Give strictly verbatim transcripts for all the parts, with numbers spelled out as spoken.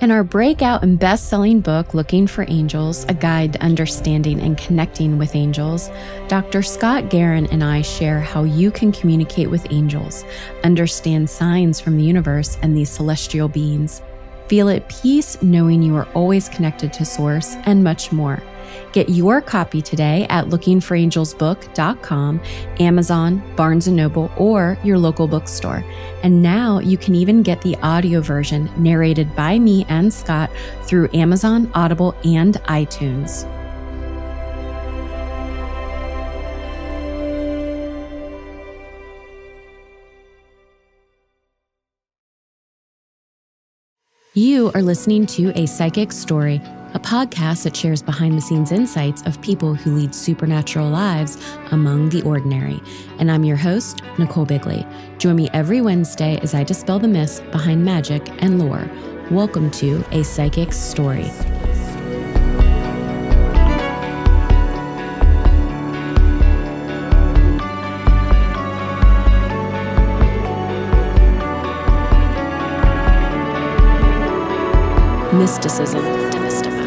In our breakout and best-selling book, Looking for Angels, A Guide to Understanding and Connecting with Angels, Doctor Scott Guerin and I share how you can communicate with angels, understand signs from the universe and these celestial beings, feel at peace knowing you are always connected to Source, and much more. Get your copy today at looking for angels book dot com, Amazon, Barnes and Noble, or your local bookstore. And now you can even get the audio version narrated by me and Scott through Amazon, Audible, and iTunes. You are listening to A Psychic Story, a podcast that shares behind-the-scenes insights of people who lead supernatural lives among the ordinary. And I'm your host, Nicole Bigley. Join me every Wednesday as I dispel the myths behind magic and lore. Welcome to A Psychic Story. Mysticism Demystified.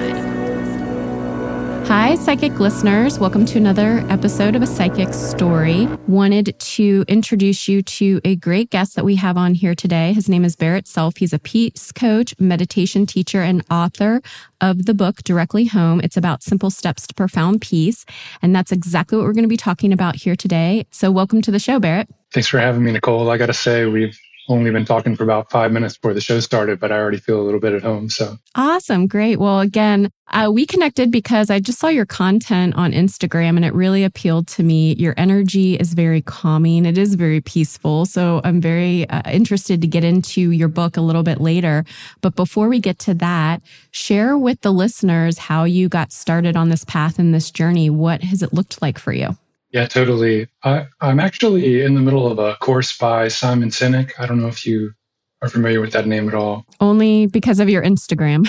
Hi, psychic listeners. Welcome to another episode of A Psychic Story. Wanted to introduce you to a great guest that we have on here today. His name is Barrett Self. He's a peace coach, meditation teacher, and author of the book Directly Home. It's about simple steps to profound peace. And that's exactly what we're going to be talking about here today. So welcome to the show, Barrett. Thanks for having me, Nicole. I got to say, we've only been talking for about five minutes before the show started, but I already feel a little bit at home. So awesome. Great. Well, again, uh, we connected because I just saw your content on Instagram and it really appealed to me. Your energy is very calming. It is very peaceful. So I'm very uh, interested to get into your book a little bit later. But before we get to that, share with the listeners how you got started on this path and this journey. What has it looked like for you? Yeah, totally. I, I'm actually in the middle of a course by Simon Sinek. I don't know if you are familiar with that name at all. Only because of your Instagram.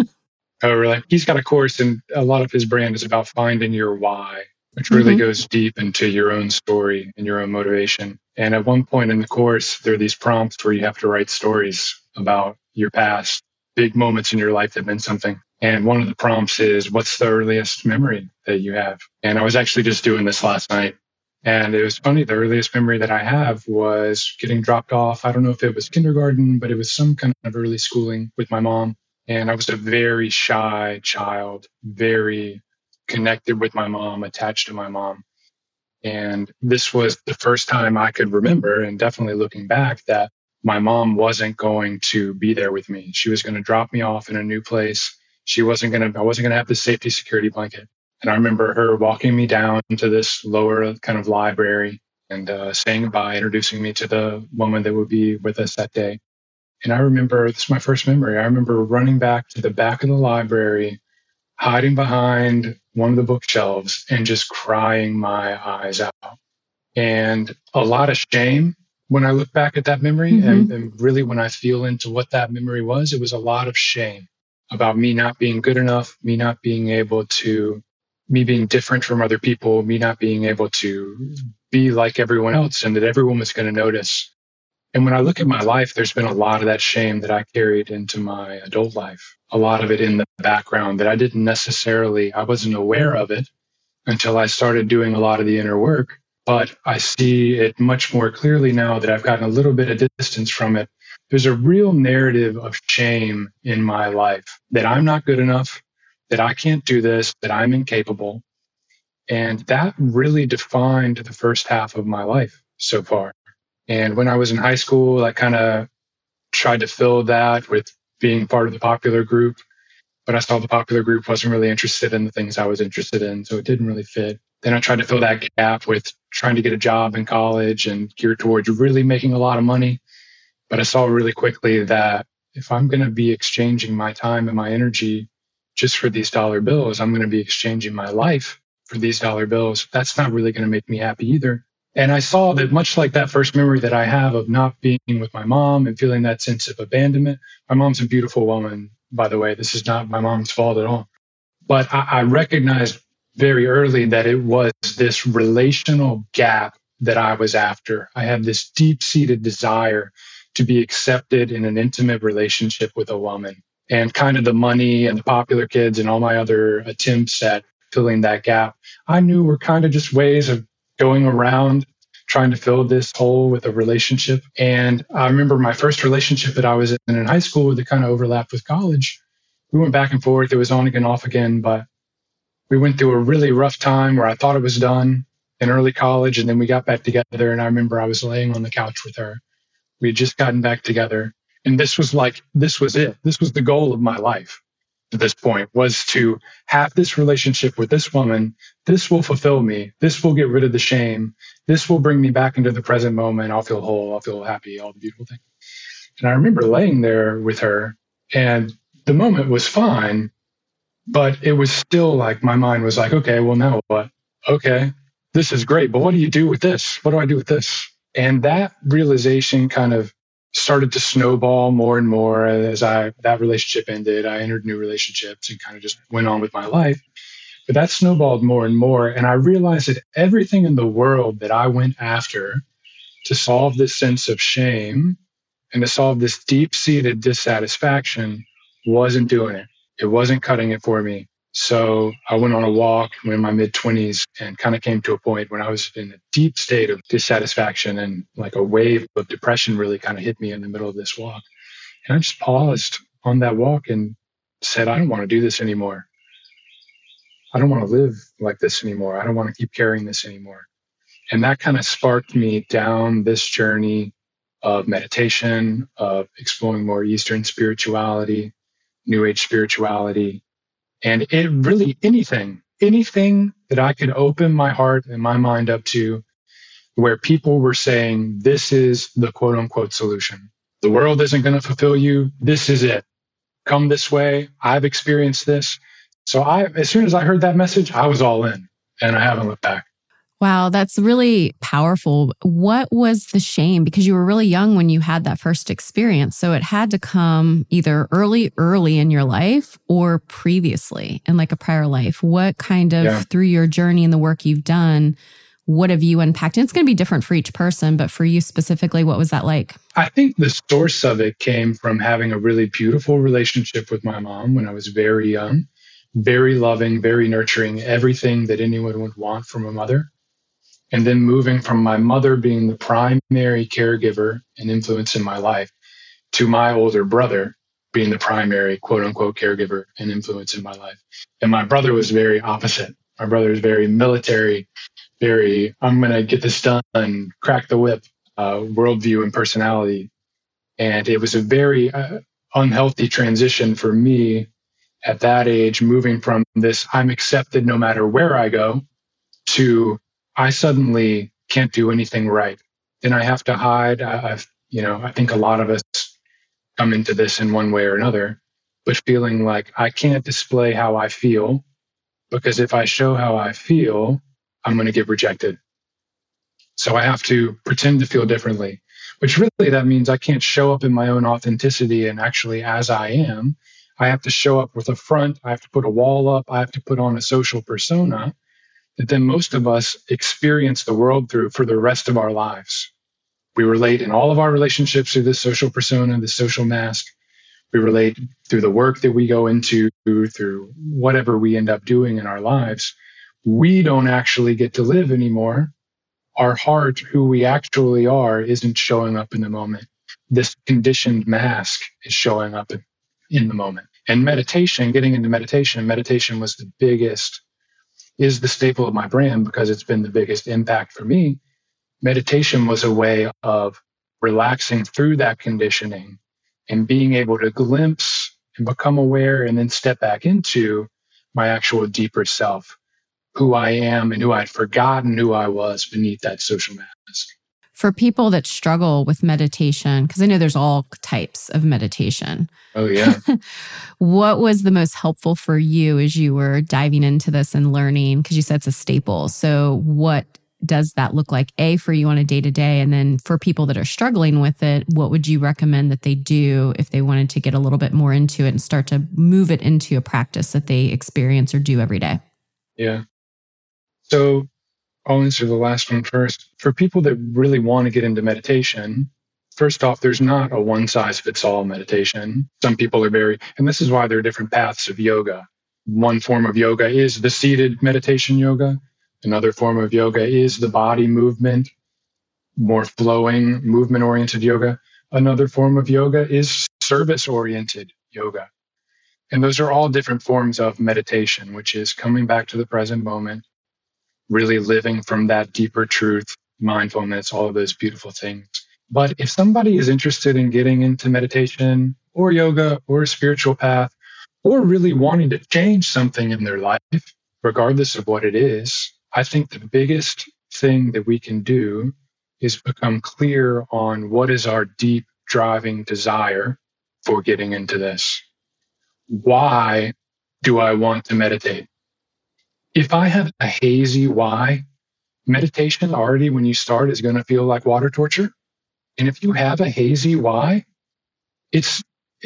Oh, really? He's got a course, and a lot of his brand is about finding your why, which really mm-hmm. goes deep into your own story and your own motivation. And at one point in the course, there are these prompts where you have to write stories about your past, big moments in your life that meant something. And one of the prompts is, what's the earliest memory that you have? And I was actually just doing this last night. And it was funny. The earliest memory that I have was getting dropped off. I don't know if it was kindergarten, but it was some kind of early schooling with my mom. And I was a very shy child, very connected with my mom, attached to my mom. And this was the first time I could remember, and definitely looking back, that my mom wasn't going to be there with me. She was going to drop me off in a new place. She wasn't going to, I wasn't going to have the safety security blanket. And I remember her walking me down to this lower kind of library and uh, saying goodbye, introducing me to the woman that would be with us that day. And I remember, this is my first memory. I remember running back to the back of the library, hiding behind one of the bookshelves and just crying my eyes out. And a lot of shame when I look back at that memory. Mm-hmm. and, and really when I feel into what that memory was, it was a lot of shame about me not being good enough, me not being able to, me being different from other people, me not being able to be like everyone else, and that everyone was going to notice. And when I look at my life, there's been a lot of that shame that I carried into my adult life, a lot of it in the background that I didn't necessarily, I wasn't aware of it until I started doing a lot of the inner work. But I see it much more clearly now that I've gotten a little bit of distance from it. There's a real narrative of shame in my life that I'm not good enough, that I can't do this, that I'm incapable. And that really defined the first half of my life so far. And when I was in high school, I kind of tried to fill that with being part of the popular group. But I saw the popular group wasn't really interested in the things I was interested in, so it didn't really fit. Then I tried to fill that gap with trying to get a job in college and geared towards really making a lot of money. But I saw really quickly that if I'm going to be exchanging my time and my energy just for these dollar bills, I'm going to be exchanging my life for these dollar bills. That's not really going to make me happy either. And I saw that much like that first memory that I have of not being with my mom and feeling that sense of abandonment. My mom's a beautiful woman, by the way. This is not my mom's fault at all. But I, I recognized very early that it was this relational gap that I was after. I had this deep-seated desire to be accepted in an intimate relationship with a woman. and kind of the money and the popular kids and all my other attempts at filling that gap, I knew were kind of just ways of going around trying to fill this hole with a relationship. And I remember my first relationship that I was in in high school that kind of overlapped with college. We went back and forth. It was on again, off again, but we went through a really rough time where I thought it was done in early college. And then we got back together. And I remember I was laying on the couch with her. We had just gotten back together. And this was like, this was it. This was the goal of my life at this point, was to have this relationship with this woman. This will fulfill me. This will get rid of the shame. This will bring me back into the present moment. I'll feel whole. I'll feel happy, all the beautiful things. And I remember laying there with her, and the moment was fine, but it was still like my mind was like, okay, well, now what? Okay, this is great, but what do you do with this? What do I do with this? And that realization kind of started to snowball more and more as I that relationship ended. I entered new relationships and kind of just went on with my life. But that snowballed more and more. And I realized that everything in the world that I went after to solve this sense of shame and to solve this deep-seated dissatisfaction wasn't doing it. It wasn't cutting it for me. So I went on a walk in my mid-twenties and kind of came to a point when I was in a deep state of dissatisfaction, and like a wave of depression really kind of hit me in the middle of this walk. And I just paused on that walk and said, I don't want to do this anymore. I don't want to live like this anymore. I don't want to keep carrying this anymore. And that kind of sparked me down this journey of meditation, of exploring more Eastern spirituality, New Age spirituality. And it really, anything, anything that I could open my heart and my mind up to, where people were saying, this is the quote unquote solution. The world isn't going to fulfill you. This is it. Come this way. I've experienced this. So I, as soon as I heard that message, I was all in, and I haven't looked back. Wow, that's really powerful. What was the shame? Because you were really young when you had that first experience. So it had to come either early, early in your life or previously in like a prior life. What kind of, yeah. through your journey and the work you've done, what have you unpacked? And it's going to be different for each person, but for you specifically, what was that like? I think the source of it came from having a really beautiful relationship with my mom when I was very young, very loving, very nurturing, everything that anyone would want from a mother. And then moving from my mother being the primary caregiver and influence in my life to my older brother being the primary quote unquote caregiver and influence in my life. And my brother was very opposite. My brother is very military, very, I'm going to get this done, crack the whip, uh, worldview and personality. And it was a very uh, unhealthy transition for me at that age, moving from this, I'm accepted no matter where I go, to I suddenly can't do anything right. Then I have to hide. I, I've, you know, I think a lot of us come into this in one way or another, but feeling like I can't display how I feel, because if I show how I feel, I'm going to get rejected. So I have to pretend to feel differently, which really that means I can't show up in my own authenticity and actually as I am. I have to show up with a front. I have to put a wall up. I have to put on a social persona that then most of us experience the world through for the rest of our lives. We relate in all of our relationships through this social persona, this social mask. We relate through the work that we go into, through whatever we end up doing in our lives. We don't actually get to live anymore. Our heart, who we actually are, isn't showing up in the moment. This conditioned mask is showing up in, in the moment. And meditation, getting into meditation, meditation was the biggest is the staple of my brand because it's been the biggest impact for me. Meditation was a way of relaxing through that conditioning and being able to glimpse and become aware and then step back into my actual deeper self, who I am and who I'd forgotten who I was beneath that social mask. For people that struggle with meditation, because I know there's all types of meditation. Oh, yeah. What was the most helpful for you as you were diving into this and learning? Because you said it's a staple. So what does that look like, A, for you on a day-to-day? And then for people that are struggling with it, what would you recommend that they do if they wanted to get a little bit more into it and start to move it into a practice that they experience or do every day? Yeah. So I'll answer the last one first. For people that really want to get into meditation, First off, there's not a one size fits all meditation. Some people are very, and this is why there are different paths of yoga. One form of yoga is the seated meditation yoga. Another form of yoga is the body movement, more flowing, movement oriented yoga. Another form of yoga is service oriented yoga. And those are all different forms of meditation, which is coming back to the present moment, really living from that deeper truth, mindfulness, all of those beautiful things. But if somebody is interested in getting into meditation or yoga or a spiritual path, or really wanting to change something in their life, regardless of what it is, I think the biggest thing that we can do is become clear on what is our deep driving desire for getting into this. Why do I want to meditate? If I have a hazy why, meditation already when you start is going to feel like water torture. And if you have a hazy why, it's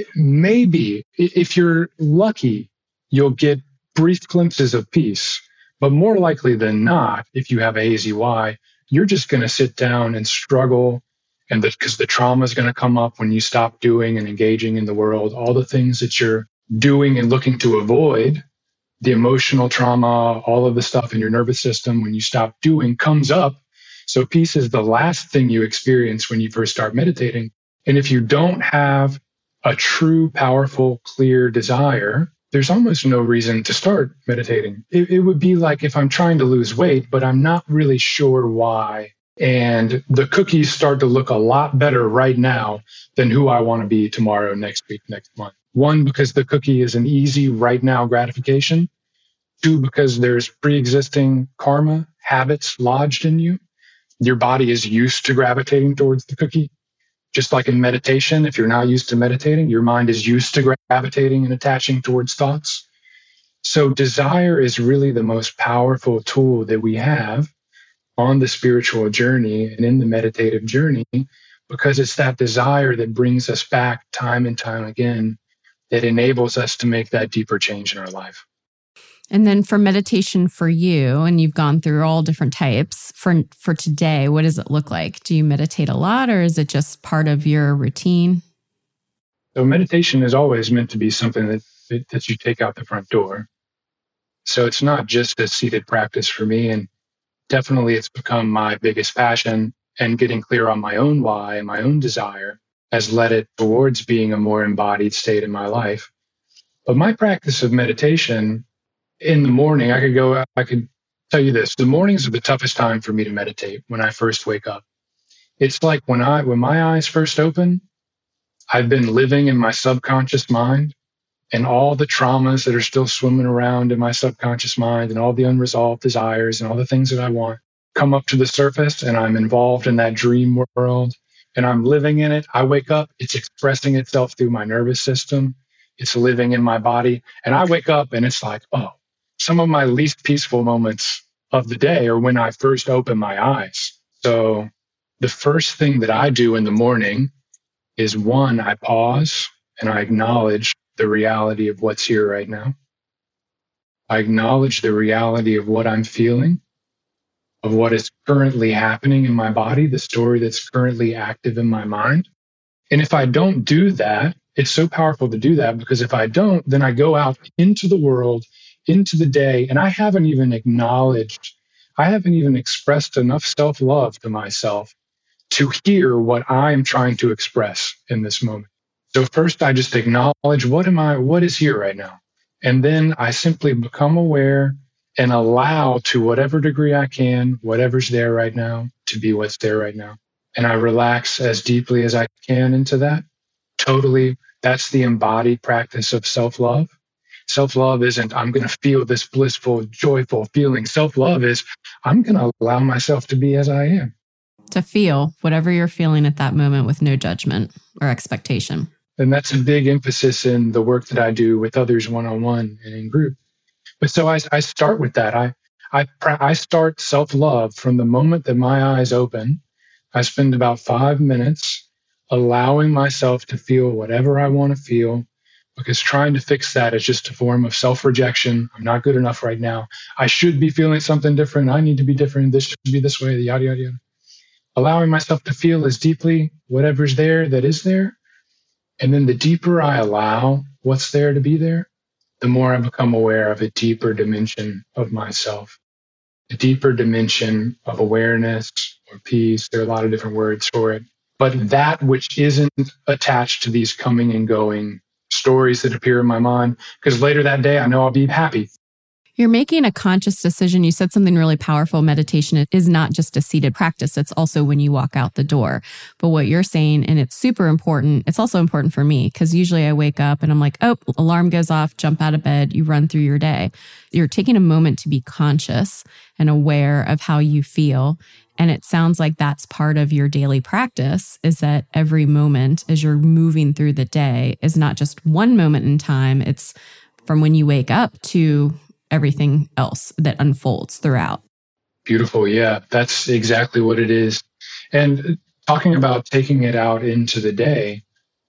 maybe, if you're lucky, you'll get brief glimpses of peace. But more likely than not, if you have a hazy why, you're just going to sit down and struggle. And because the, the trauma is going to come up when you stop doing and engaging in the world, all the things that you're doing and looking to avoid, the emotional trauma, all of the stuff in your nervous system when you stop doing comes up. So peace is the last thing you experience when you first start meditating. And if you don't have a true, powerful, clear desire, there's almost no reason to start meditating. It, it would be like if I'm trying to lose weight, but I'm not really sure why. And the cookies start to look a lot better right now than who I want to be tomorrow, next week, next month. One, because the cookie is an easy right now gratification. Two, because there's pre-existing karma, habits lodged in you. Your body is used to gravitating towards the cookie. Just like in meditation, if you're not used to meditating, your mind is used to gravitating and attaching towards thoughts. So desire is really the most powerful tool that we have on the spiritual journey and in the meditative journey, because it's that desire that brings us back time and time again, that enables us to make that deeper change in our life. And then for meditation for you, and you've gone through all different types, for for today, what does it look like? Do you meditate a lot, or is it just part of your routine? So meditation is always meant to be something that, that you take out the front door. So it's not just a seated practice for me. And definitely it's become my biggest passion, and getting clear on my own why and my own desire has led it towards being a more embodied state in my life. But my practice of meditation in the morning, I could go, I could tell you this, the mornings are the toughest time for me to meditate when I first wake up. It's like when I, when my eyes first open, I've been living in my subconscious mind, and all the traumas that are still swimming around in my subconscious mind and all the unresolved desires and all the things that I want come up to the surface, and I'm involved in that dream world and I'm living in it. I wake up, it's expressing itself through my nervous system. It's living in my body. And I wake up and it's like, oh, some of my least peaceful moments of the day are when I first open my eyes. So the first thing that I do in the morning is, one, I pause and I acknowledge the reality of what's here right now. I acknowledge the reality of what I'm feeling, of what is currently happening in my body, the story that's currently active in my mind. And if I don't do that, it's so powerful to do that, because if I don't, then I go out into the world, into the day, and I haven't even acknowledged, I haven't even expressed enough self-love to myself to hear what I'm trying to express in this moment. So first, I just acknowledge, what am I, what is here right now? And then I simply become aware and allow, to whatever degree I can, whatever's there right now, to be what's there right now. And I relax as deeply as I can into that. Totally, that's the embodied practice of self-love. Self-love isn't, I'm going to feel this blissful, joyful feeling. Self-love is, I'm going to allow myself to be as I am. To feel whatever you're feeling at that moment with no judgment or expectation. And that's a big emphasis in the work that I do with others one-on-one and in group. But so I, I start with that. I, I, I start self-love from the moment that my eyes open. I spend about five minutes allowing myself to feel whatever I want to feel, because trying to fix that is just a form of self-rejection. I'm not good enough right now. I should be feeling something different. I need to be different. This should be this way, yada, yada, yada. allowing myself to feel as deeply whatever's there that is there. And then the deeper I allow what's there to be there, the more I become aware of a deeper dimension of myself, a deeper dimension of awareness or peace. There are a lot of different words for it. But that which isn't attached to these coming and going stories that appear in my mind, because later that day, I know I'll be happy. You're making a conscious decision. You said something really powerful. Meditation is not just a seated practice. It's also when you walk out the door. But what you're saying, and it's super important, it's also important for me because usually I wake up and I'm like, oh, alarm goes off, jump out of bed, you run through your day. You're taking a moment to be conscious and aware of how you feel. And it sounds like that's part of your daily practice, is that every moment as you're moving through the day is not just one moment in time. It's from when you wake up to everything else that unfolds throughout. Beautiful. Yeah, that's exactly what it is. And talking about taking it out into the day,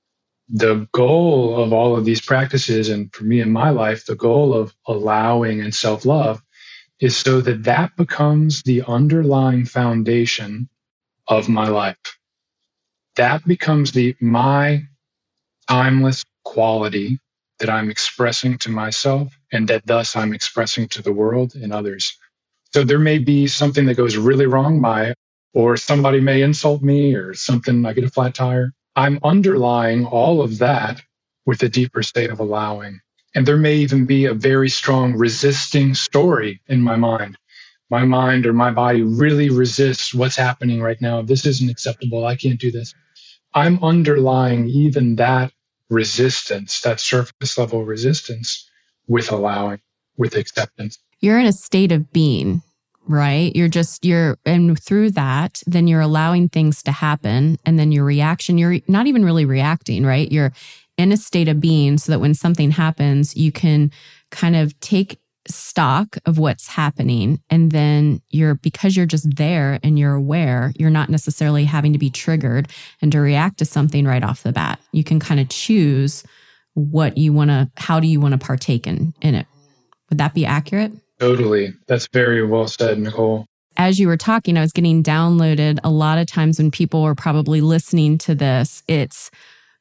the goal of all of these practices, and for me in my life, the goal of allowing and self-love is so that that becomes the underlying foundation of my life. That becomes the my timeless quality that I'm expressing to myself, and that thus I'm expressing to the world and others. So there may be something that goes really wrong by, or somebody may insult me, or something, I get a flat tire. I'm underlying all of that with a deeper state of allowing. And there may even be a very strong resisting story in my mind. My mind or my body really resists what's happening right now. This isn't acceptable. I can't do this. I'm underlying even that resistance, that surface level resistance, with allowing, with acceptance. You're in a state of being, right? You're just, you're, and through that, then you're allowing things to happen. And then your reaction, you're not even really reacting, right? You're in a state of being so that when something happens, you can kind of take stock of what's happening. And then you're, because you're just there and you're aware, you're not necessarily having to be triggered and to react to something right off the bat. You can kind of choose what you want to, how do you want to partake in, in it? Would that be accurate? Totally. That's very well said, Nicole. As you were talking, I was getting downloaded a lot of times when people are probably listening to this. It's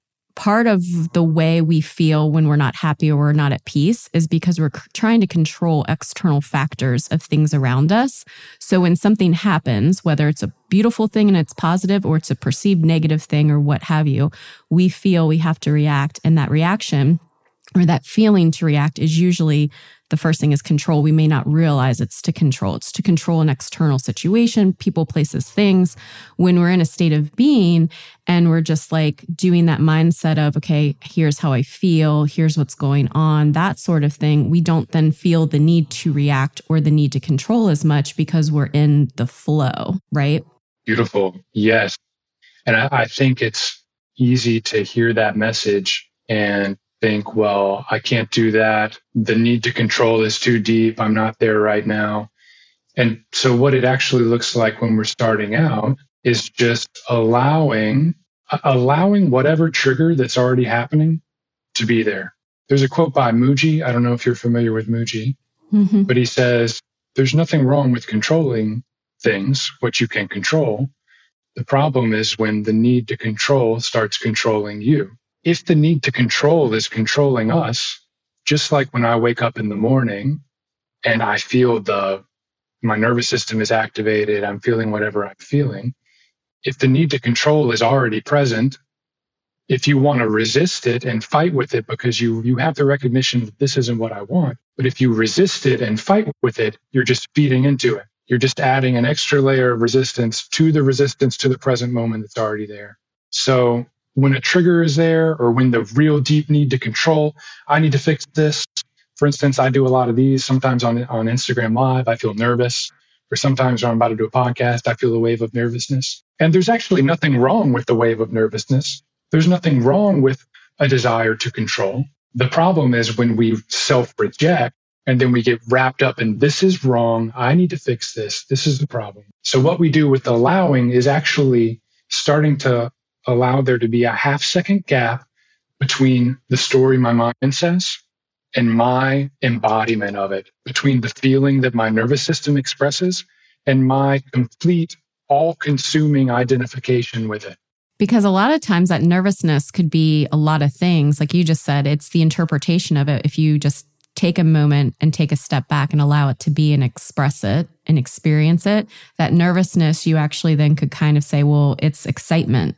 part of the way we feel when we're not happy or we're not at peace is because we're c- trying to control external factors of things around us. So when something happens, whether it's a beautiful thing and it's positive or it's a perceived negative thing or what have you, we feel we have to react. And that reaction or that feeling to react is usually the first thing is control. We may not realize it's to control. It's to control an external situation, people, places, things. When we're in a state of being and we're just like doing that mindset of, okay, here's how I feel, here's what's going on, that sort of thing, we don't then feel the need to react or the need to control as much because we're in the flow, right? Beautiful. Yes. And I, I think it's easy to hear that message and think, well, I can't do that. The need to control is too deep. I'm not there right now. And so what it actually looks like when we're starting out is just allowing, allowing whatever trigger that's already happening to be there. There's a quote by Mooji. I don't know if you're familiar with Mooji, mm-hmm. but he says, there's nothing wrong with controlling things, what you can control. The problem is when the need to control starts controlling you. If the need to control is controlling us, just like when I wake up in the morning and I feel the, my nervous system is activated, I'm feeling whatever I'm feeling. If the need to control is already present, if you want to resist it and fight with it because you, you have the recognition that this isn't what I want, but if you resist it and fight with it, you're just feeding into it. You're just adding an extra layer of resistance to the resistance to the present moment that's already there. So when a trigger is there or when the real deep need to control, I need to fix this. For instance, I do a lot of these. Sometimes on, on Instagram Live, I feel nervous. Or sometimes when I'm about to do a podcast, I feel a wave of nervousness. And there's actually nothing wrong with the wave of nervousness. There's nothing wrong with a desire to control. The problem is when we self-reject and then we get wrapped up in this is wrong. I need to fix this. This is the problem. So what we do with allowing is actually starting to allow there to be a half second gap between the story my mind says and my embodiment of it, between the feeling that my nervous system expresses and my complete all-consuming identification with it. Because a lot of times that nervousness could be a lot of things. Like you just said, it's the interpretation of it. If you just take a moment and take a step back and allow it to be and express it and experience it, that nervousness, you actually then could kind of say, well, it's excitement,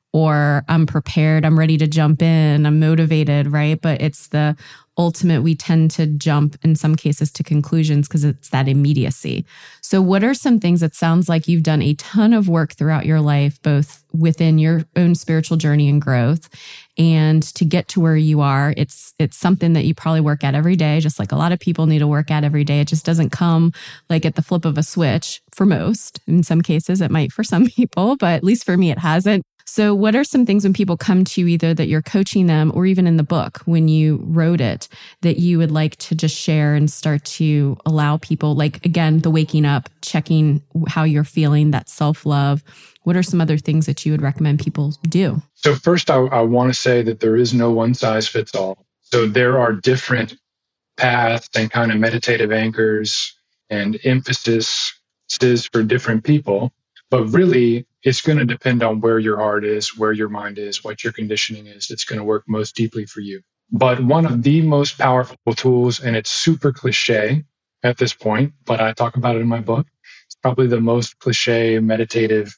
or I'm prepared, I'm ready to jump in, I'm motivated, right? But it's the ultimate, we tend to jump in some cases to conclusions because it's that immediacy. So what are some things, that sounds like you've done a ton of work throughout your life, both within your own spiritual journey and growth, and to get to where you are, it's it's something that you probably work at every day, just like a lot of people need to work at every day. It just doesn't come like at the flip of a switch for most. In some cases, it might for some people, but at least for me, it hasn't. So what are some things when people come to you, either that you're coaching them or even in the book when you wrote it, that you would like to just share and start to allow people, like, again, the waking up, checking how you're feeling, that self-love? What are some other things that you would recommend people do? So first, I, I want to say that there is no one size fits all. So there are different paths and kind of meditative anchors and emphasis for different people. But really, it's going to depend on where your heart is, where your mind is, what your conditioning is. It's going to work most deeply for you. But one of the most powerful tools, and it's super cliche at this point, but I talk about it in my book, it's probably the most cliche meditative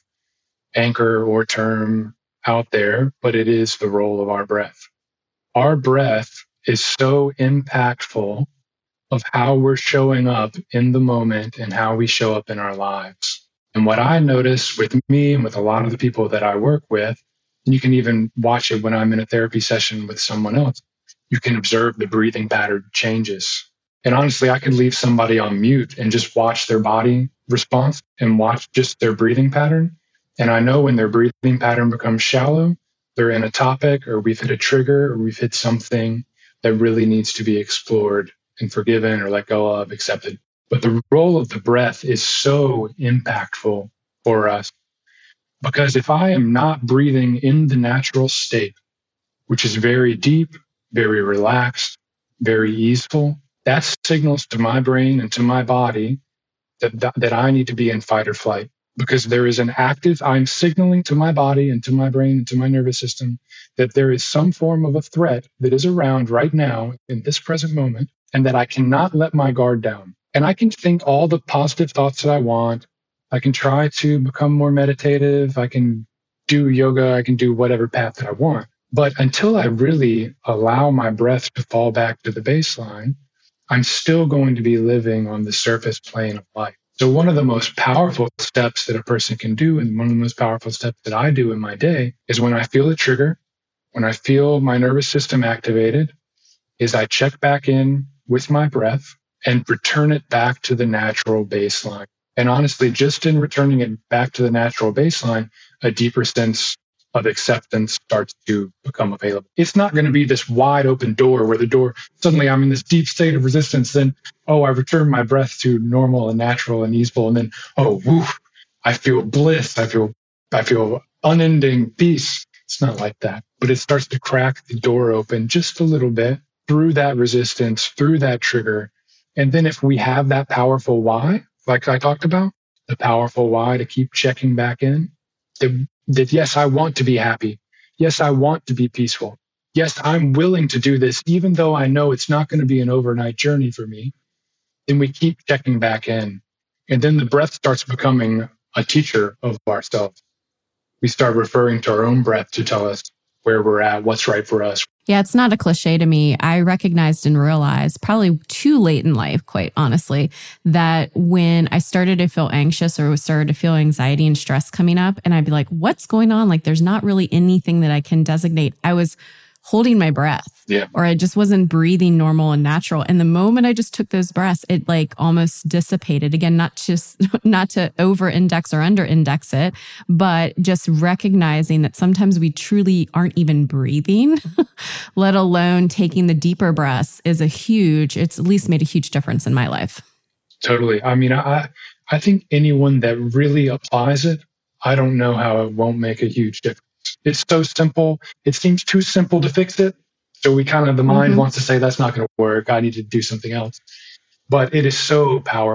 anchor or term out there, but it is the role of our breath. Our breath is so impactful of how we're showing up in the moment and how we show up in our lives. And what I notice with me and with a lot of the people that I work with, and you can even watch it when I'm in a therapy session with someone else, you can observe the breathing pattern changes. And honestly, I could leave somebody on mute and just watch their body response and watch just their breathing pattern. And I know when their breathing pattern becomes shallow, they're in a topic, or we've hit a trigger, or we've hit something that really needs to be explored and forgiven or let go of, accepted. But the role of the breath is so impactful for us, because if I am not breathing in the natural state, which is very deep, very relaxed, very easeful, that signals to my brain and to my body that, that I need to be in fight or flight, because there is an active, I'm signaling to my body and to my brain and to my nervous system that there is some form of a threat that is around right now in this present moment, and that I cannot let my guard down. And I can think all the positive thoughts that I want. I can try to become more meditative. I can do yoga. I can do whatever path that I want. But until I really allow my breath to fall back to the baseline, I'm still going to be living on the surface plane of life. So one of the most powerful steps that a person can do, and one of the most powerful steps that I do in my day, is when I feel a trigger, when I feel my nervous system activated, is I check back in with my breath and return it back to the natural baseline. And honestly, just in returning it back to the natural baseline, a deeper sense of acceptance starts to become available. It's not going to be this wide open door where the door, suddenly I'm in this deep state of resistance. Then, oh, I return my breath to normal and natural and easeful. And then, oh, woo, I feel bliss. I feel, I feel unending peace. It's not like that, but it starts to crack the door open just a little bit through that resistance, through that trigger. And then if we have that powerful why, like I talked about, the powerful why to keep checking back in, that, that yes, I want to be happy. Yes, I want to be peaceful. Yes, I'm willing to do this, even though I know it's not going to be an overnight journey for me. Then we keep checking back in. And then the breath starts becoming a teacher of ourselves. We start referring to our own breath to tell us where we're at, what's right for us. Yeah, it's not a cliche to me. I recognized and realized probably too late in life, quite honestly, that when I started to feel anxious or started to feel anxiety and stress coming up, and I'd be like, what's going on? Like, there's not really anything that I can designate. I was holding my breath, yeah, or I just wasn't breathing normal and natural. And the moment I just took those breaths, it like almost dissipated. Again, not just, not to over index or under index it, but just recognizing that sometimes we truly aren't even breathing, let alone taking the deeper breaths is a huge, it's at least made a huge difference in my life. Totally. I mean, I, I think anyone that really applies it, I don't know how it won't make a huge difference. It's so simple. It seems too simple to fix it. So we kind of, the mind mm-hmm. wants to say, that's not going to work. I need to do something else. But it is so powerful.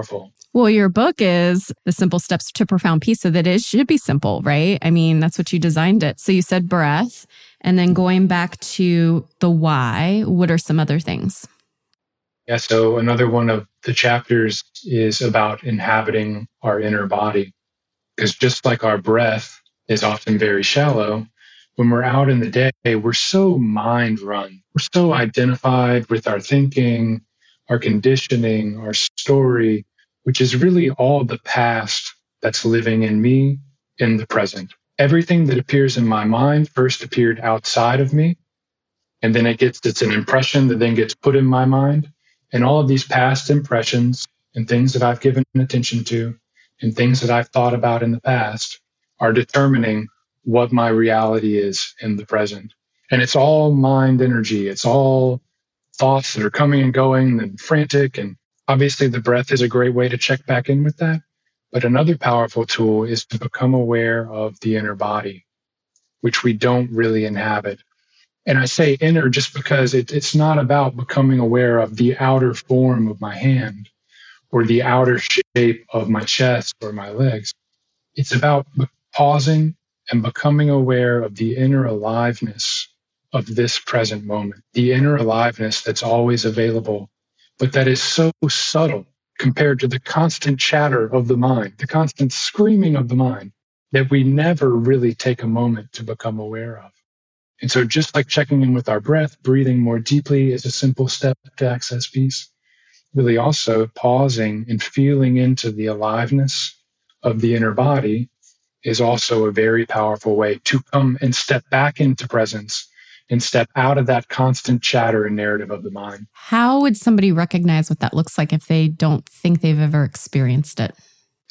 Well, your book is The Simple Steps to Profound Peace, so that it should be simple, right? I mean, that's what you designed it. So you said breath, and then going back to the why, what are some other things? Yeah, so another one of the chapters is about inhabiting our inner body. Because just like our breath is often very shallow, when we're out in the day, we're so mind run. We're so identified with our thinking, our conditioning, our story, which is really all the past that's living in me in the present. Everything that appears in my mind first appeared outside of me, and then it gets, it's an impression that then gets put in my mind. And all of these past impressions and things that I've given attention to and things that I've thought about in the past are determining what my reality is in the present. And it's all mind energy. It's all thoughts that are coming and going and frantic. And obviously the breath is a great way to check back in with that. But another powerful tool is to become aware of the inner body, which we don't really inhabit. And I say inner just because it, it's not about becoming aware of the outer form of my hand or the outer shape of my chest or my legs. It's about pausing and becoming aware of the inner aliveness of this present moment, the inner aliveness that's always available, but that is so subtle compared to the constant chatter of the mind, the constant screaming of the mind, that we never really take a moment to become aware of. And so just like checking in with our breath, breathing more deeply is a simple step to access peace. Really also pausing and feeling into the aliveness of the inner body is also a very powerful way to come and step back into presence and step out of that constant chatter and narrative of the mind. How would somebody recognize what that looks like if they don't think they've ever experienced it?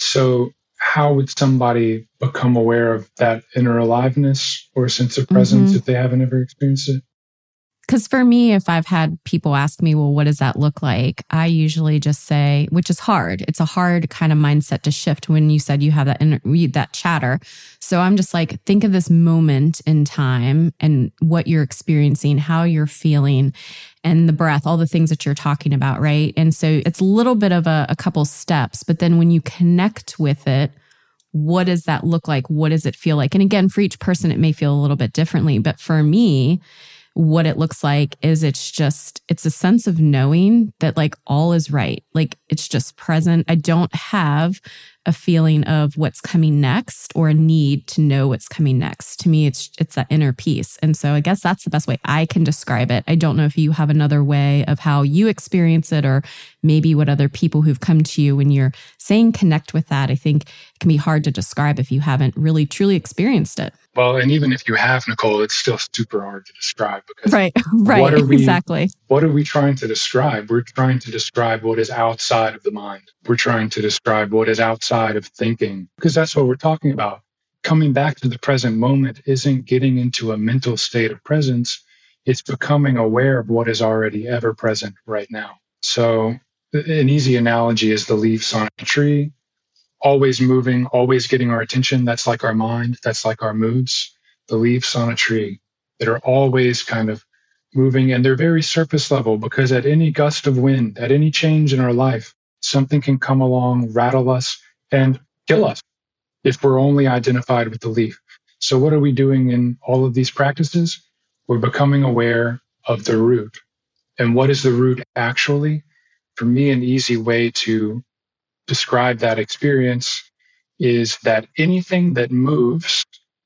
So how would somebody become aware of that inner aliveness or sense of presence mm-hmm. if they haven't ever experienced it? Because for me, if I've had people ask me, well, what does that look like? I usually just say, which is hard. It's a hard kind of mindset to shift when you said you have that inner, that chatter. So I'm just like, think of this moment in time and what you're experiencing, how you're feeling, and the breath, all the things that you're talking about, right? And so it's a little bit of a, a couple steps, but then when you connect with it, what does that look like? What does it feel like? And again, for each person, it may feel a little bit differently, but for me, what it looks like is it's just, it's a sense of knowing that like all is right. Like it's just present. I don't have a feeling of what's coming next or a need to know what's coming next. To me, it's it's that inner peace. And so I guess that's the best way I can describe it. I don't know if you have another way of how you experience it or maybe what other people who've come to you when you're saying connect with that. I think it can be hard to describe if you haven't really truly experienced it. Well, and even if you have, Nicole, it's still super hard to describe because right, right, what are we, exactly. What are we trying to describe? We're trying to describe what is outside of the mind. We're trying to describe what is outside of thinking because that's what we're talking about. Coming back to the present moment isn't getting into a mental state of presence. It's becoming aware of what is already ever present right now. So an easy analogy is the leaves on a tree. Always moving, always getting our attention. That's like our mind. That's like our moods. The leaves on a tree that are always kind of moving and they're very surface level because at any gust of wind, at any change in our life, something can come along, rattle us and kill us if we're only identified with the leaf. So what are we doing in all of these practices? We're becoming aware of the root. And what is the root actually? For me, an easy way to describe that experience is that anything that moves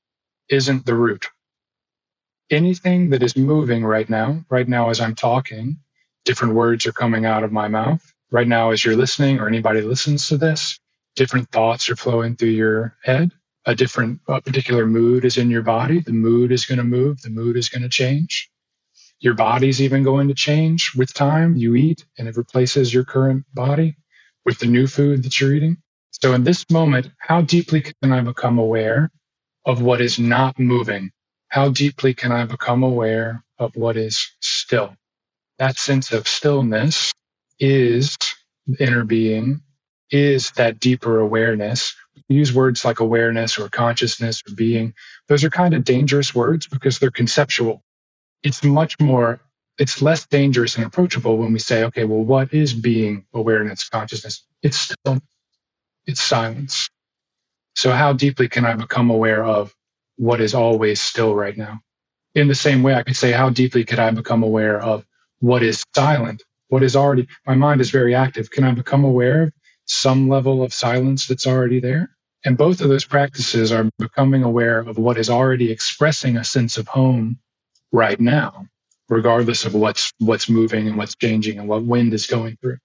isn't the root. Anything that is moving right now, right now as I'm talking, different words are coming out of my mouth. Right now as you're listening or anybody listens to this, different thoughts are flowing through your head. A different, a particular mood is in your body. The mood is going to move. The mood is going to change. Your body's even going to change with time. You eat and it replaces your current body with the new food that you're eating. So in this moment, how deeply can I become aware of what is not moving? How deeply can I become aware of what is still? That sense of stillness is the inner being, is that deeper awareness. We use words like awareness or consciousness or being. Those are kind of dangerous words because they're conceptual. It's much more It's less dangerous and approachable when we say, okay, well, what is being, awareness, consciousness? It's still, It's silence. So how deeply can I become aware of what is always still right now? In the same way, I could say, how deeply could I become aware of what is silent? What is already, my mind is very active. Can I become aware of some level of silence that's already there? And both of those practices are becoming aware of what is already expressing a sense of home right now, regardless of what's what's moving and what's changing and what wind is going through.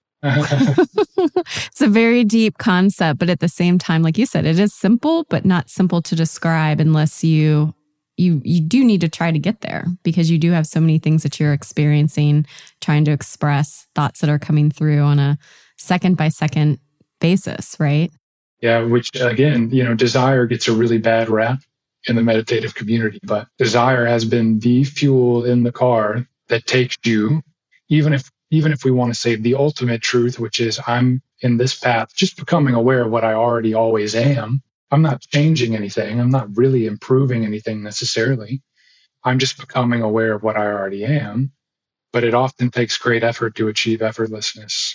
It's a very deep concept, but at the same time, like you said, it is simple, but not simple to describe unless you you you do need to try to get there, because you do have so many things that you're experiencing, trying to express thoughts that are coming through on a second by second basis, right? Yeah, which again, you know, desire gets a really bad rap in the meditative community, but desire has been the fuel in the car that takes you, even if even if we want to say the ultimate truth, which is I'm in this path, just becoming aware of what I already always am. I'm not changing anything. I'm not really improving anything necessarily. I'm just becoming aware of what I already am. But it often takes great effort to achieve effortlessness.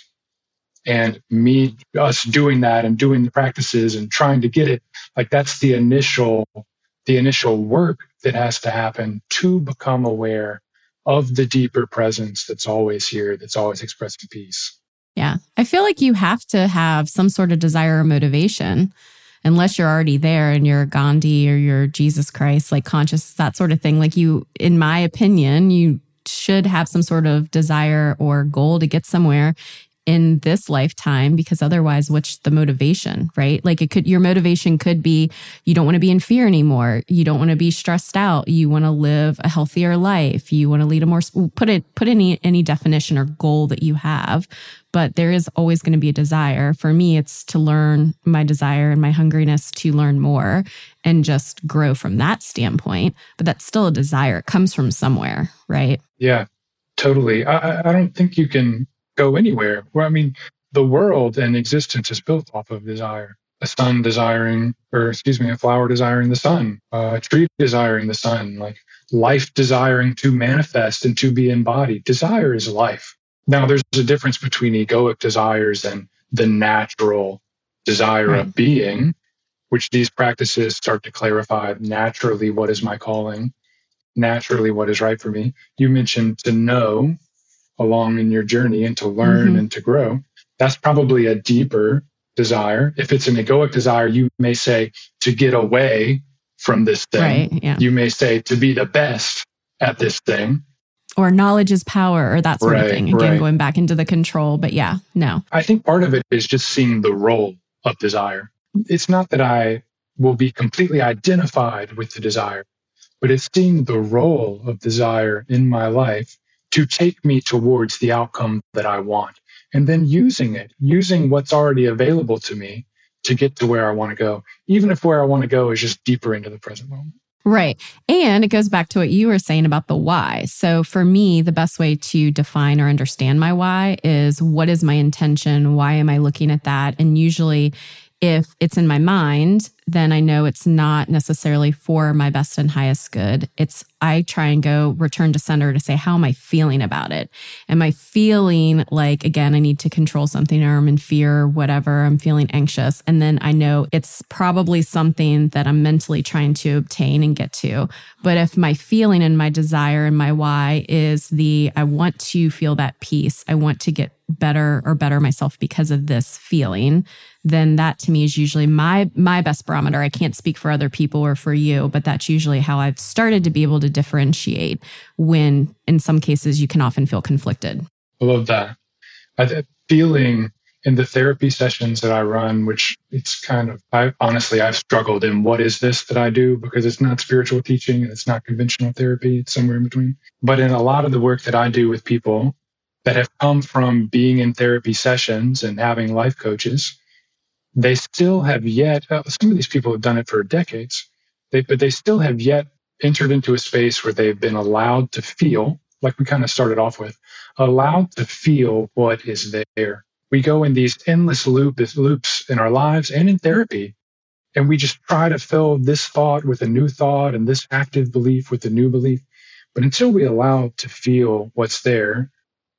And me, us doing that and doing the practices and trying to get it, like that's the initial, the initial work that has to happen to become aware of the deeper presence that's always here, that's always expressing peace. Yeah. I feel like you have to have some sort of desire or motivation, unless you're already there and you're Gandhi or you're Jesus Christ, like conscious, that sort of thing. Like you, in my opinion, you should have some sort of desire or goal to get somewhere in this lifetime, because otherwise, what's the motivation, right? Like it could, your motivation could be, you don't want to be in fear anymore. You don't want to be stressed out. You want to live a healthier life. You want to lead a more, put it, put any, any definition or goal that you have, but there is always going to be a desire. For me, it's to learn, my desire and my hungriness to learn more and just grow from that standpoint. But that's still a desire. It comes from somewhere, right? Yeah, totally. I, I don't think you can go anywhere. Well, I mean, the world and existence is built off of desire. A sun desiring, or excuse me, a flower desiring the sun, uh, a tree desiring the sun, like life desiring to manifest and to be embodied. Desire is life. Now, there's a difference between egoic desires and the natural desire right. of being, which these practices start to clarify naturally what is my calling, naturally what is right for me. You mentioned to know along in your journey and to learn mm-hmm. and to grow. That's probably a deeper desire. If it's an egoic desire, you may say to get away from this thing. Right, yeah. You may say to be the best at this thing. Or knowledge is power, or that sort right, of thing. Again, right. going back into the control. But yeah, no. I think part of it is just seeing the role of desire. It's not that I will be completely identified with the desire, but it's seeing the role of desire in my life to take me towards the outcome that I want. And then using it, using what's already available to me to get to where I want to go, even if where I want to go is just deeper into the present moment. Right. And it goes back to what you were saying about the why. So for me, the best way to define or understand my why is, what is my intention? Why am I looking at that? And usually if it's in my mind, then I know it's not necessarily for my best and highest good. It's, I try and go return to center to say, how am I feeling about it? Am I feeling like, again, I need to control something, or I'm in fear or whatever, I'm feeling anxious. And then I know it's probably something that I'm mentally trying to obtain and get to. But if my feeling and my desire and my why is the, I want to feel that peace, I want to get better or better myself because of this feeling, then that to me is usually my my best barometer. I can't speak for other people or for you, but that's usually how I've started to be able to differentiate when in some cases you can often feel conflicted. I love that. I, feeling in the therapy sessions that I run, which it's kind of, I honestly, I've struggled in what is this that I do, because it's not spiritual teaching and it's not conventional therapy. It's somewhere in between. But in a lot of the work that I do with people that have come from being in therapy sessions and having life coaches, they still have yet, uh, some of these people have done it for decades, they, but they still have yet entered into a space where they've been allowed to feel, like we kind of started off with, allowed to feel what is there. We go in these endless loop, loops in our lives and in therapy, and we just try to fill this thought with a new thought and this active belief with a new belief. But until we allow to feel what's there,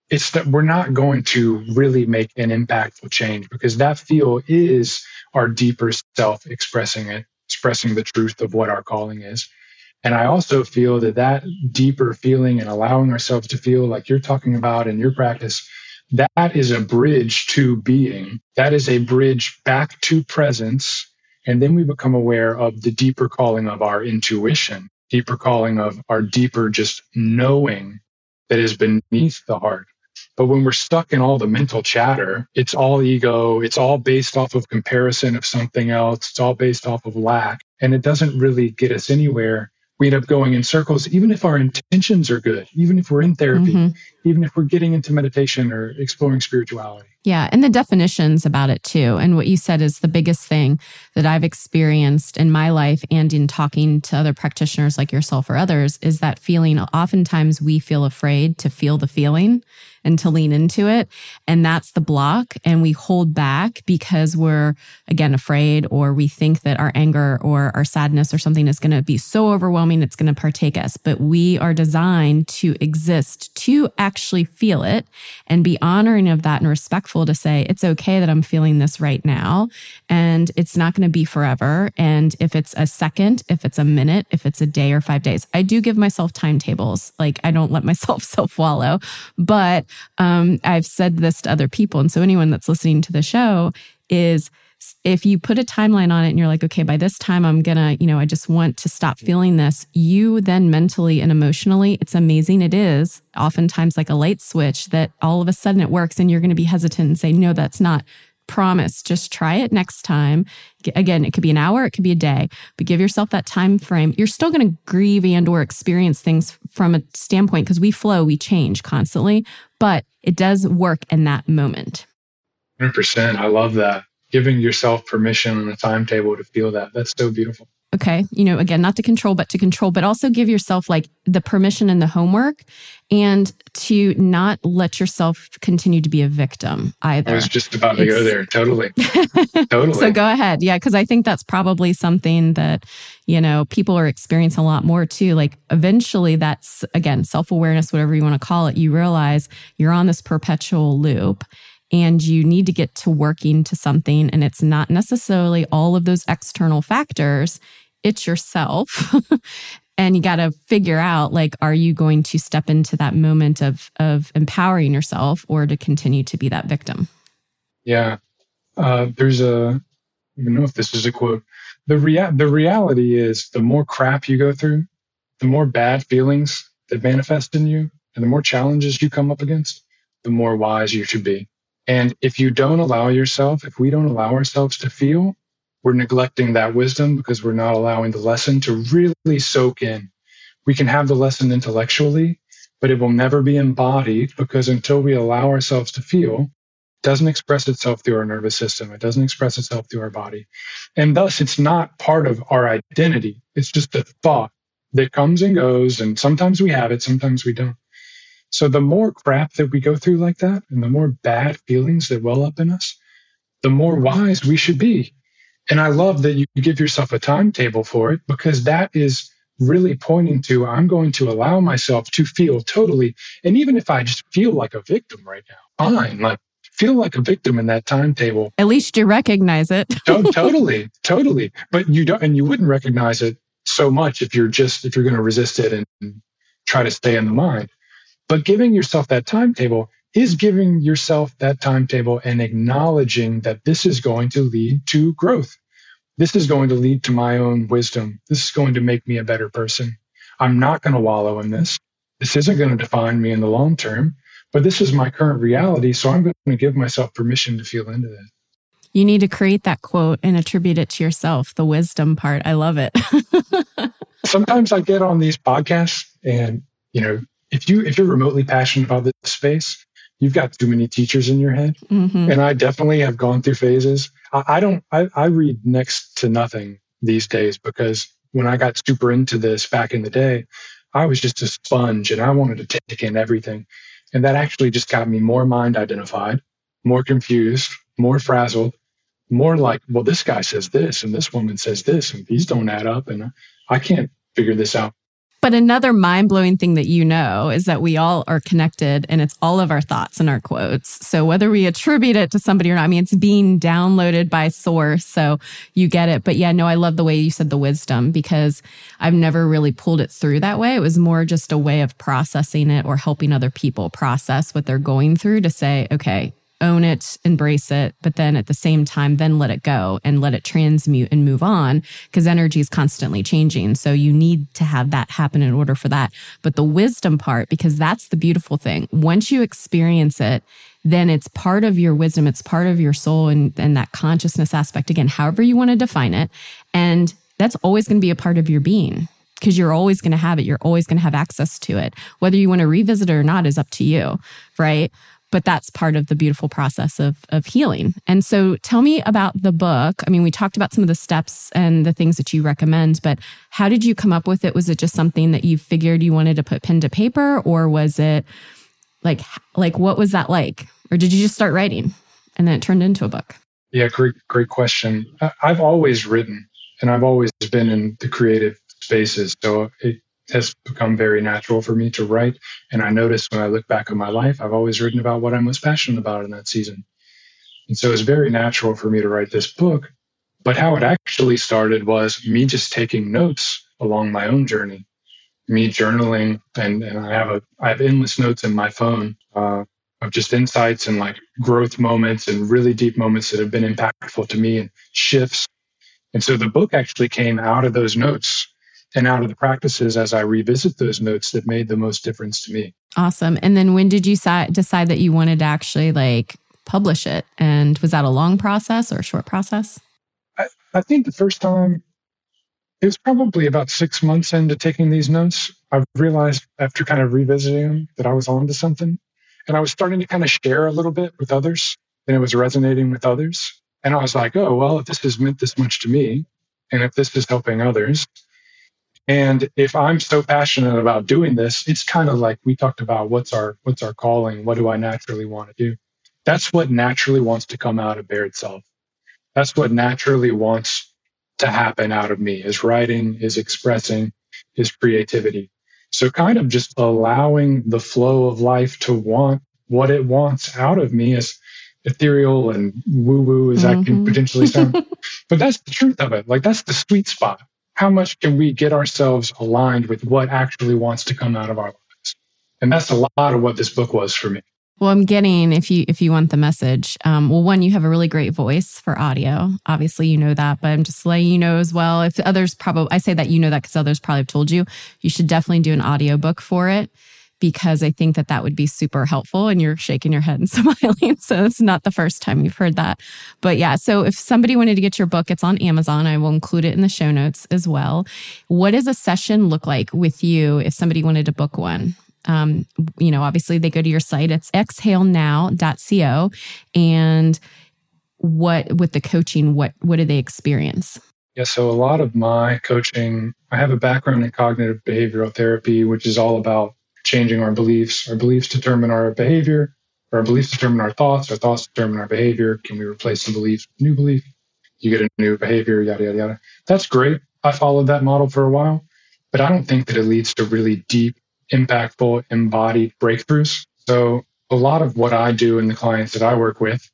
it's that we're not going to really make an impactful change, because that feel is our deeper self expressing it, expressing the truth of what our calling is. And I also feel that that deeper feeling and allowing ourselves to feel like you're talking about in your practice, that is a bridge to being. That is a bridge back to presence. And then we become aware of the deeper calling of our intuition, deeper calling of our deeper just knowing that is beneath the heart. But when we're stuck in all the mental chatter, it's all ego. It's all based off of comparison of something else. It's all based off of lack. And it doesn't really get us anywhere. We end up going in circles, even if our intentions are good, even if we're in therapy, mm-hmm. even if we're getting into meditation or exploring spirituality. Yeah. And the definitions about it too. And what you said is the biggest thing that I've experienced in my life and in talking to other practitioners like yourself or others is that feeling. Oftentimes we feel afraid to feel the feeling and to lean into it. And that's the block. And we hold back because we're, again, afraid, or we think that our anger or our sadness or something is going to be so overwhelming, it's going to partake us. But we are designed to exist, to actually feel it and be honoring of that and respectful to say, it's okay that I'm feeling this right now. And it's not going to be forever. And if it's a second, if it's a minute, if it's a day or five days, I do give myself timetables. Like I don't let myself self-wallow, but Um, I've said this to other people. And so anyone that's listening to the show is, if you put a timeline on it and you're like, okay, by this time I'm going to, you know, I just want to stop feeling this. You then mentally and emotionally, it's amazing. It is oftentimes like a light switch that all of a sudden it works, and you're going to be hesitant and say, no, that's not. Promise, just try it next time. Again, it could be an hour, it could be a day, but give yourself that time frame. You're still going to grieve and or experience things from a standpoint, because we flow, we change constantly, but it does work in that moment. one hundred percent. I love that. Giving yourself permission on a timetable to feel that. That's so beautiful. Okay. You know, again, not to control, but to control, but also give yourself like the permission and the homework, and to not let yourself continue to be a victim either. I was just about to it's... go there. Totally. Totally. So go ahead. Yeah. Cause I think that's probably something that, you know, people are experiencing a lot more too. Like eventually that's, again, self-awareness, whatever you want to call it, you realize you're on this perpetual loop. And you need to get to working to something. And it's not necessarily all of those external factors. It's yourself. And you got to figure out, like, are you going to step into that moment of of empowering yourself, or to continue to be that victim? Yeah. Uh, there's a, I don't even know if this is a quote. The, rea- the reality is, the more crap you go through, the more bad feelings that manifest in you, and the more challenges you come up against, the more wise you should be. And if you don't allow yourself, if we don't allow ourselves to feel, we're neglecting that wisdom, because we're not allowing the lesson to really soak in. We can have the lesson intellectually, but it will never be embodied, because until we allow ourselves to feel, it doesn't express itself through our nervous system. It doesn't express itself through our body. And thus, it's not part of our identity. It's just a thought that comes and goes. And sometimes we have it, sometimes we don't. So the more crap that we go through like that, and the more bad feelings that well up in us, the more wise we should be. And I love that you give yourself a timetable for it, because that is really pointing to, I'm going to allow myself to feel totally. And even if I just feel like a victim right now, fine, like feel like a victim in that timetable. At least you recognize it. to- totally, totally. But you don't, and you wouldn't recognize it so much if you're just, if you're going to resist it and, and try to stay in the mind. But giving yourself that timetable is giving yourself that timetable and acknowledging that this is going to lead to growth. This is going to lead to my own wisdom. This is going to make me a better person. I'm not going to wallow in this. This isn't going to define me in the long term, but this is my current reality. So I'm going to give myself permission to feel into that. You need to create that quote and attribute it to yourself, the wisdom part. I love it. Sometimes I get on these podcasts and, you know, If you if you're remotely passionate about this space, you've got too many teachers in your head. Mm-hmm. And I definitely have gone through phases. I, I don't I, I read next to nothing these days, because when I got super into this back in the day, I was just a sponge and I wanted to take in everything. And that actually just got me more mind identified, more confused, more frazzled, more like, well, this guy says this and this woman says this and these don't add up and I can't figure this out. But another mind-blowing thing that you know is that we all are connected, and it's all of our thoughts and our quotes. So whether we attribute it to somebody or not, I mean, it's being downloaded by source, so you get it. But yeah, no, I love the way you said the wisdom, because I've never really pulled it through that way. It was more just a way of processing it or helping other people process what they're going through to say, okay, own it, embrace it, but then at the same time, then let it go and let it transmute and move on, because energy is constantly changing. So you need to have that happen in order for that. But the wisdom part, because that's the beautiful thing. Once you experience it, then it's part of your wisdom. It's part of your soul and, and that consciousness aspect, again, however you want to define it. And that's always going to be a part of your being, because you're always going to have it. You're always going to have access to it. Whether you want to revisit it or not is up to you, right? But that's part of the beautiful process of of healing. And so tell me about the book. I mean, we talked about some of the steps and the things that you recommend, but how did you come up with it? Was it just something that you figured you wanted to put pen to paper, or was it like, like what was that like? Or did you just start writing and then it turned into a book? Yeah, great, great question. I've always written, and I've always been in the creative spaces. So it has become very natural for me to write. And I notice when I look back on my life, I've always written about what I'm most passionate about in that season. And so it's very natural for me to write this book. But how it actually started was me just taking notes along my own journey, me journaling. And, and I have a, I have endless notes in my phone uh, of just insights and like growth moments and really deep moments that have been impactful to me and shifts. And so the book actually came out of those notes and out of the practices as I revisit those notes that made the most difference to me. Awesome. And then when did you si- decide that you wanted to actually like publish it? And was that a long process or a short process? I, I think the first time, it was probably about six months into taking these notes, I realized after kind of revisiting them that I was onto something. And I was starting to kind of share a little bit with others, and it was resonating with others. And I was like, oh, well, if this has meant this much to me, and if this is helping others, and if I'm so passionate about doing this, it's kind of like we talked about what's our what's our calling? What do I naturally want to do? That's what naturally wants to come out of bare itself. That's what naturally wants to happen out of me, is writing, is expressing, is creativity. So kind of just allowing the flow of life to want what it wants out of me, as ethereal and woo-woo as mm-hmm. that can potentially sound. But that's the truth of it. Like, that's the sweet spot. How much can we get ourselves aligned with what actually wants to come out of our lives? And that's a lot of what this book was for me. Well, I'm getting, if you if you want the message, um, well, one, you have a really great voice for audio. Obviously, you know that, but I'm just letting you know as well. If others probably, I say that you know that because others probably have told you, you should definitely do an audiobook for it, because I think that that would be super helpful. And you're shaking your head and smiling. So it's not the first time you've heard that. But yeah, so if somebody wanted to get your book, it's on Amazon. I will include it in the show notes as well. What does a session look like with you if somebody wanted to book one? Um, you know, obviously they go to your site. It's exhale now dot co. And what, with the coaching, what, what do they experience? Yeah, so a lot of my coaching, I have a background in cognitive behavioral therapy, which is all about changing our beliefs. Our beliefs determine our behavior. Our beliefs determine our thoughts. Our thoughts determine our behavior. Can we replace some beliefs with new belief? You get a new behavior, yada, yada, yada. That's great. I followed that model for a while, but I don't think that it leads to really deep, impactful, embodied breakthroughs. So a lot of what I do in the clients that I work with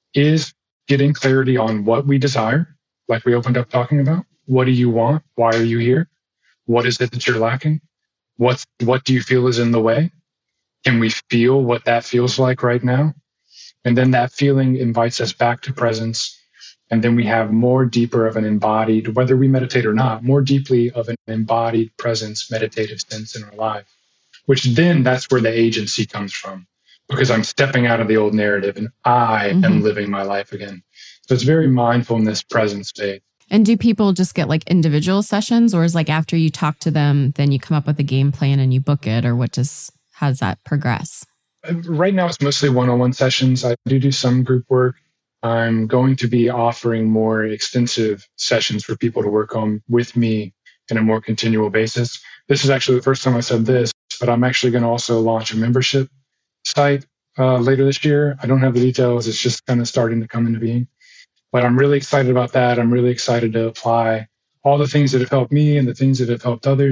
is getting clarity on what we desire, like we opened up talking about. What do you want? Why are you here? What is it that you're lacking? What's, what do you feel is in the way? Can we feel what that feels like right now? And then that feeling invites us back to presence. And then we have more deeper of an embodied, whether we meditate or not, more deeply of an embodied presence, meditative sense in our life, which then that's where the agency comes from, because I'm stepping out of the old narrative and I mm-hmm. am living my life again. So it's very mindfulness, presence state. And do people just get like individual sessions, or is like after you talk to them, then you come up with a game plan and you book it, or what does, how does that progress? Right now, it's mostly one-on-one sessions. I do do some group work. I'm going to be offering more extensive sessions for people to work on with me in a more continual basis. This is actually the first time I said this, but I'm actually going to also launch a membership site uh, later this year. I don't have the details. It's just kind of starting to come into being. But I'm really excited about that. I'm really excited to apply all the things that have helped me and the things that have helped others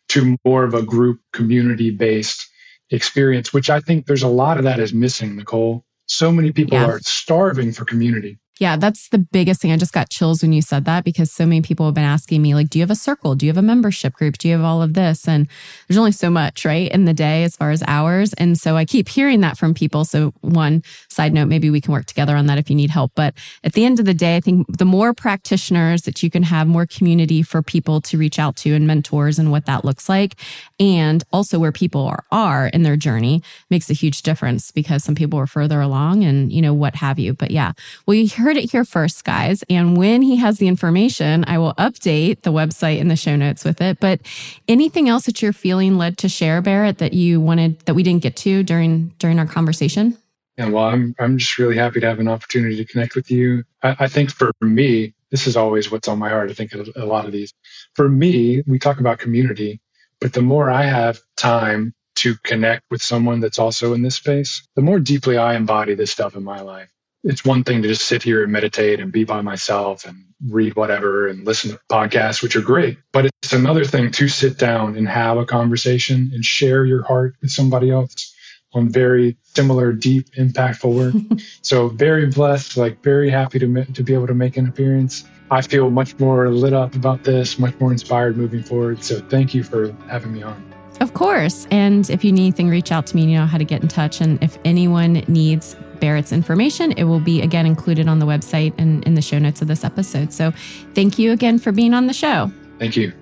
to more of a group community-based experience, which I think there's a lot of that is missing, Nicole. So many people Yeah. are starving for community. Yeah, that's the biggest thing. I just got chills when you said that because so many people have been asking me, like, do you have a circle? Do you have a membership group? Do you have all of this? And there's only so much, right, in the day as far as hours. And so I keep hearing that from people. So one side note, maybe we can work together on that if you need help. But at the end of the day, I think the more practitioners that you can have, more community for people to reach out to and mentors and what that looks like. And also where people are, are in their journey makes a huge difference because some people are further along and, you know, what have you. But yeah, well, you heard it here first, guys. And when he has the information, I will update the website and the show notes with it. But anything else that you're feeling led to share, Barrett, that you wanted, that we didn't get to during, during our conversation? Yeah, well, I'm, I'm just really happy to have an opportunity to connect with you. I, I think for me, this is always what's on my heart. I think a, a lot of these, for me, we talk about community, but the more I have time to connect with someone that's also in this space, the more deeply I embody this stuff in my life. It's one thing to just sit here and meditate and be by myself and read whatever and listen to podcasts, which are great. But it's another thing to sit down and have a conversation and share your heart with somebody else on very similar, deep, impactful work. So very blessed, like very happy to, to be able to make an appearance. I feel much more lit up about this, much more inspired moving forward. So thank you for having me on. Of course. And if you need anything, reach out to me. You know how to get in touch. And if anyone needs Barrett's information, it will be, again, included on the website and in the show notes of this episode. So thank you again for being on the show. Thank you.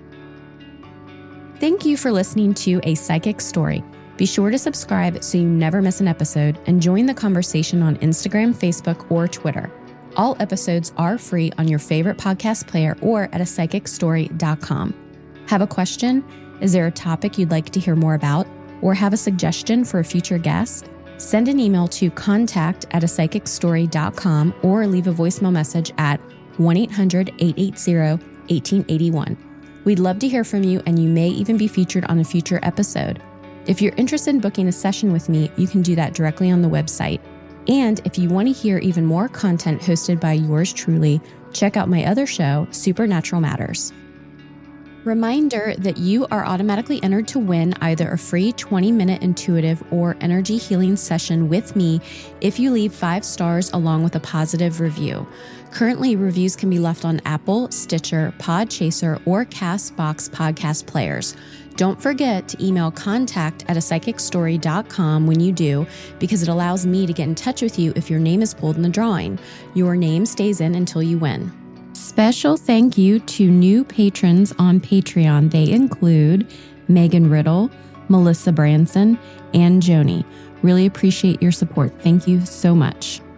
Thank you for listening to A Psychic Story. Be sure to subscribe so you never miss an episode and join the conversation on Instagram, Facebook, or Twitter. All episodes are free on your favorite podcast player or at a psychic story dot com. Have a question? Is there a topic you'd like to hear more about? Or have a suggestion for a future guest? Send an email to contact at a psychic story dot com or leave a voicemail message at one eight hundred, eight eight zero, one eight eight one. We'd love to hear from you, and you may even be featured on a future episode. If you're interested in booking a session with me, you can do that directly on the website. And if you want to hear even more content hosted by yours truly, check out my other show, Supernatural Matters. Reminder that you are automatically entered to win either a free twenty-minute intuitive or energy healing session with me if you leave five stars along with a positive review. Currently, reviews can be left on Apple, Stitcher, Podchaser, or CastBox podcast players. Don't forget to email contact at a psychic story dot com when you do, because it allows me to get in touch with you if your name is pulled in the drawing. Your name stays in until you win. Special thank you to new patrons on Patreon. They include Megan Riddle, Melissa Branson, and Joni. Really appreciate your support. Thank you so much.